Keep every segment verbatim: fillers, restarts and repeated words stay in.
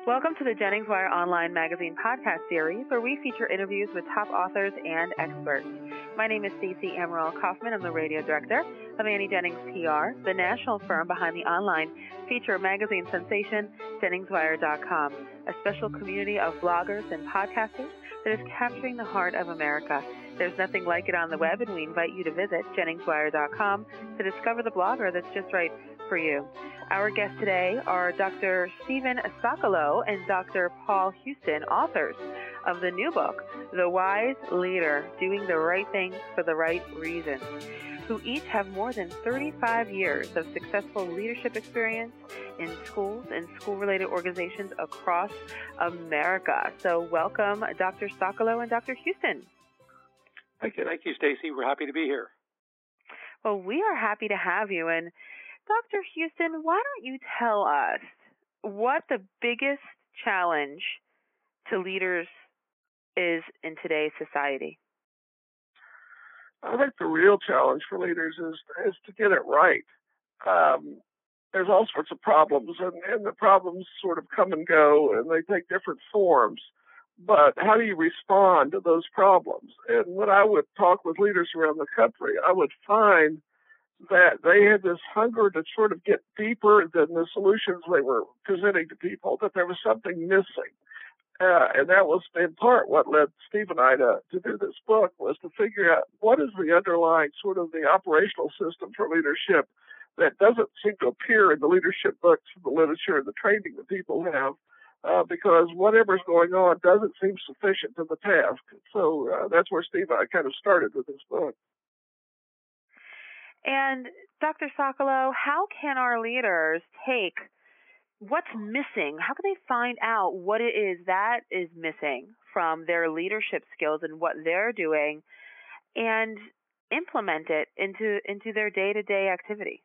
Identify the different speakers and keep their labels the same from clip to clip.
Speaker 1: Welcome to the Jennings Wire Online Magazine podcast series, where we feature interviews with top authors and experts. My name is Stacey Amaral Kaufman. I'm the radio director of Annie Jennings P R, the national firm behind the online feature magazine sensation, Jennings Wire dot com, a special community of bloggers and podcasters that is capturing the heart of America. There's nothing like it on the web, and we invite you to visit Jennings Wire dot com to discover the blogger that's just right for you. Our guests today are Doctor Stephen Socolow and Doctor Paul Houston, authors of the new book, The Wise Leader, Doing the Right Things for the Right Reasons, who each have more than thirty-five years of successful leadership experience in schools and school-related organizations across America. So welcome, Doctor Socolow and Doctor Houston.
Speaker 2: Thank you, thank you, Stacey. We're happy to be here.
Speaker 1: Well, we are happy to have you. And Doctor Houston, why don't you tell us what the biggest challenge to leaders is in today's society?
Speaker 3: I think the real challenge for leaders is is to get it right. Um, there's all sorts of problems, and, and the problems sort of come and go, and they take different forms. But how do you respond to those problems? And when I would talk with leaders around the country, I would find that they had this hunger to sort of get deeper than the solutions they were presenting to people, that there was something missing. Uh, and that was in part what led Steve and I to, to do this book, was to figure out what is the underlying sort of the operational system for leadership that doesn't seem to appear in the leadership books, the literature, and the training that people have, uh, because whatever's going on doesn't seem sufficient to the task. So uh, that's where Steve and I kind of started with this book.
Speaker 1: And Doctor Socolow, how can our leaders take what's missing? How can they find out what it is that is missing from their leadership skills and what they're doing and implement it into, into their day-to-day activity?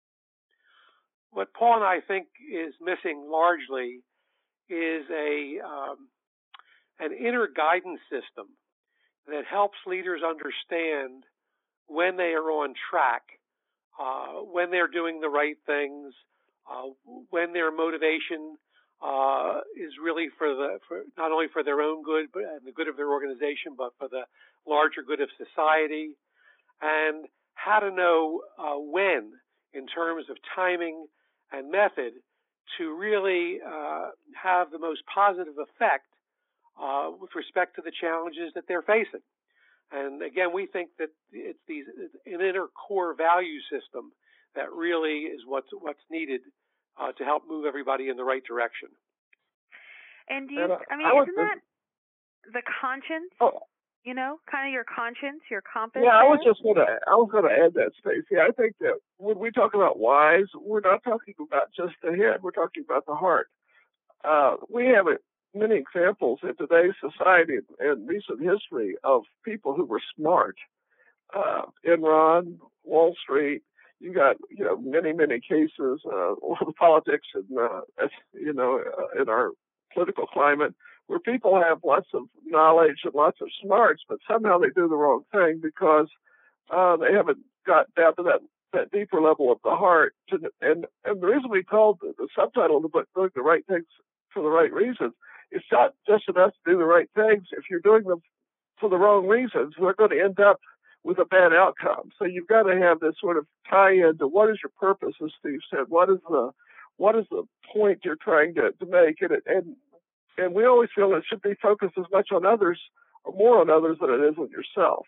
Speaker 2: What Paul and I think is missing largely is a um, an inner guidance system that helps leaders understand when they are on track, uh, when they're doing the right things, uh, when their motivation uh, is really for the for not only for their own good but and the good of their organization, but for the larger good of society, and how to know uh, when, in terms of timing and method, to really uh, have the most positive effect uh, with respect to the challenges that they're facing. And again, we think that it's these an inner core value system that really is what's what's needed uh, to help move everybody in the right direction.
Speaker 1: And do you?
Speaker 3: And, uh,
Speaker 1: I mean,
Speaker 3: I
Speaker 1: isn't that the conscience?
Speaker 3: Oh.
Speaker 1: You know, kind of your conscience, your compass.
Speaker 3: Yeah, I was
Speaker 1: there?
Speaker 3: just gonna I was gonna add that, Stacey. I think that when we talk about wise, we're not talking about just the head. We're talking about the heart. Uh, we have a many examples in today's society and recent history of people who were smart. Uh, Enron, Wall Street, you got, you know, many, many cases uh, of politics and, uh, you know, uh, in our political climate where people have lots of knowledge and lots of smarts, but somehow they do the wrong thing because uh, they haven't got down to that, that deeper level of the heart. To, and, and the reason we called the, the subtitle of the book, Doing the Right Things for the Right Reasons, it's not just enough to do the right things. If you're doing them for the wrong reasons, we're going to end up with a bad outcome. So you've got to have this sort of tie-in to what is your purpose, as Steve said. What is the what is the point you're trying to, to make? And, it, and and we always feel it should be focused as much on others or more on others than it is on yourself.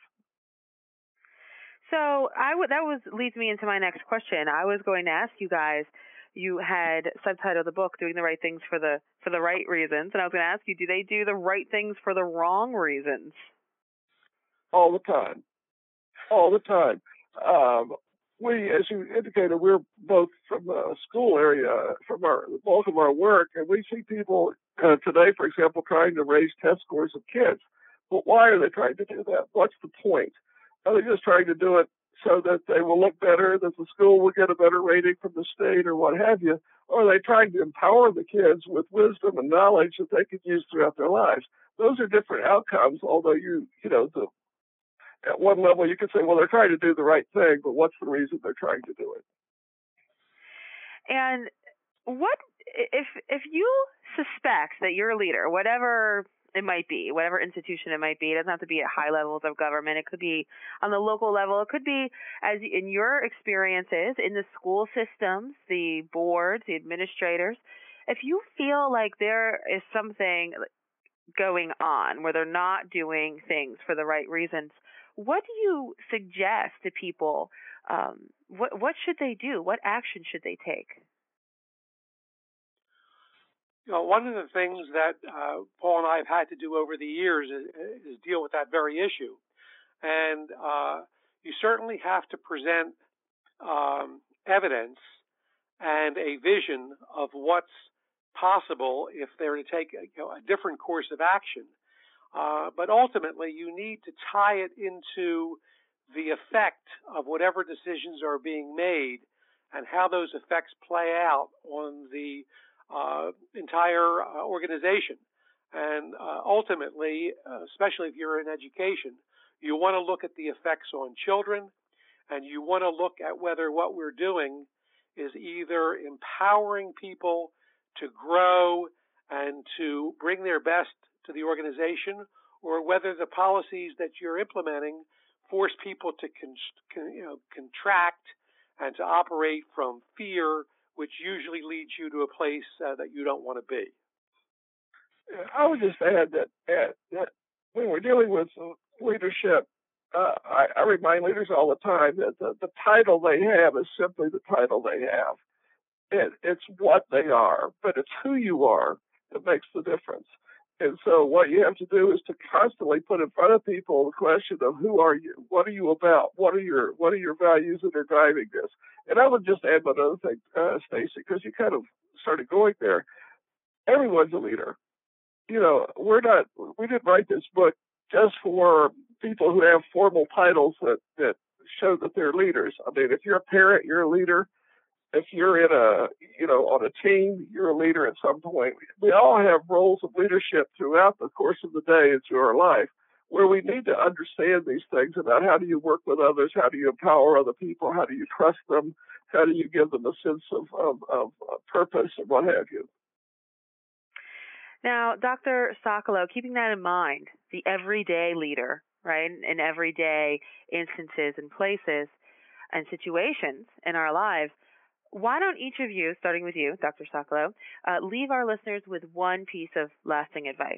Speaker 1: So I w- that was leads me into my next question. I was going to ask you guys. You had subtitled the book "Doing the Right Things for the for the Right Reasons," and I was going to ask you: do they do the right things for the wrong reasons?
Speaker 3: All the time, all the time. Um, we, as you indicated, we're both from the school area, from our the bulk of our work, and we see people uh, today, for example, trying to raise test scores of kids. But why are they trying to do that? What's the point? Are they just trying to do it so that they will look better, that the school will get a better rating from the state or what have you? Or are they trying to empower the kids with wisdom and knowledge that they could use throughout their lives? Those are different outcomes, although you, you know, the, at one level you could say, well, they're trying to do the right thing, but what's the reason they're trying to do it?
Speaker 1: And what if if you suspect that you're a leader, whatever it might be, whatever institution it might be. It doesn't have to be at high levels of government. It could be on the local level. It could be, as in your experiences, in the school systems, the boards, the administrators. If you feel like there is something going on where they're not doing things for the right reasons, what do you suggest to people? Um, what what should they do? What action should they take?
Speaker 2: You know, one of the things that uh, Paul and I have had to do over the years is, is deal with that very issue. And uh, you certainly have to present um, evidence and a vision of what's possible if they're to take a, you know, a different course of action. Uh, but ultimately, you need to tie it into the effect of whatever decisions are being made and how those effects play out on the Uh, entire uh, organization. And uh, ultimately, uh, especially if you're in education, you want to look at the effects on children, and you want to look at whether what we're doing is either empowering people to grow and to bring their best to the organization, or whether the policies that you're implementing force people to con- con- you know, contract and to operate from fear, which usually leads you to a place uh, that you don't want to be.
Speaker 3: I would just add that, add that when we're dealing with leadership, uh, I, I remind leaders all the time that the, the title they have is simply the title they have. It, it's what they are, but it's who you are that makes the difference. And so what you have to do is to constantly put in front of people the question of who are you? What are you about? What are your what are your values that are driving this? And I would just add one other thing, uh, Stacy, because you kind of started going there. Everyone's a leader. You know, we're not, we didn't write this book just for people who have formal titles that, that show that they're leaders. I mean, if you're a parent, you're a leader. If you're in a, you know, on a team, you're a leader at some point. We all have roles of leadership throughout the course of the day and through our life, where we need to understand these things about how do you work with others, how do you empower other people, how do you trust them, how do you give them a sense of, of, of purpose and what have you.
Speaker 1: Now, Doctor Sokolow, keeping that in mind, the everyday leader, right, in everyday instances and places and situations in our lives, why don't each of you, starting with you, Doctor Sokolow, uh, leave our listeners with one piece of lasting advice?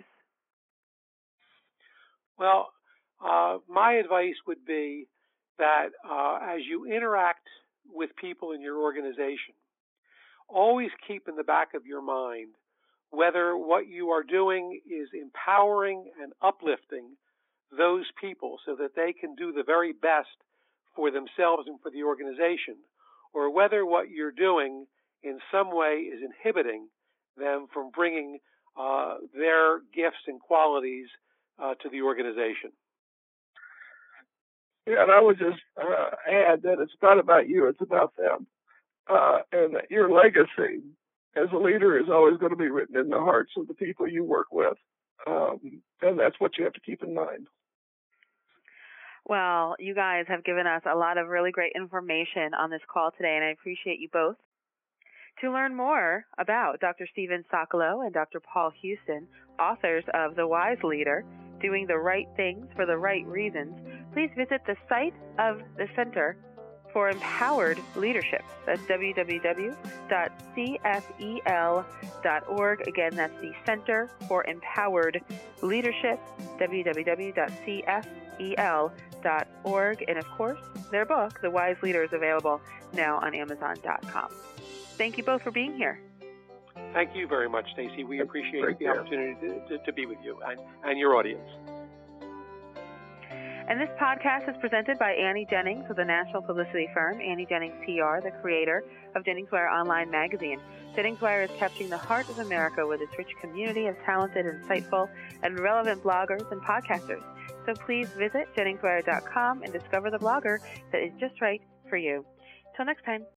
Speaker 2: Well, uh, my advice would be that uh, as you interact with people in your organization, always keep in the back of your mind whether what you are doing is empowering and uplifting those people so that they can do the very best for themselves and for the organization, or whether what you're doing in some way is inhibiting them from bringing uh, their gifts and qualities uh, to the organization.
Speaker 3: Yeah, and I would just uh, add that it's not about you, it's about them. Uh, and that your legacy as a leader is always going to be written in the hearts of the people you work with. Um, and that's what you have to keep in mind.
Speaker 1: Well, you guys have given us a lot of really great information on this call today, and I appreciate you both. To learn more about Doctor Stephen Sokolow and Doctor Paul Houston, authors of The Wise Leader, Doing the Right Things for the Right Reasons, please visit the site of the Center for Empowered Leadership. That's w w w dot c f e l dot org. Again, that's the Center for Empowered Leadership, w w w dot c f e l dot org. And of course, their book, The Wise Leader, is available now on amazon dot com. Thank you both for being here.
Speaker 2: Thank you very much, Stacy. We appreciate
Speaker 3: Great
Speaker 2: the
Speaker 3: care.
Speaker 2: opportunity to, to, to be with you and, and your audience.
Speaker 1: And this podcast is presented by Annie Jennings of the national publicity firm Annie Jennings P R, the creator of Jennings Wire Online Magazine. Jennings Wire is capturing the heart of America with its rich community of talented, insightful, and relevant bloggers and podcasters. So please visit jennings wire dot com and discover the blogger that is just right for you. Till next time.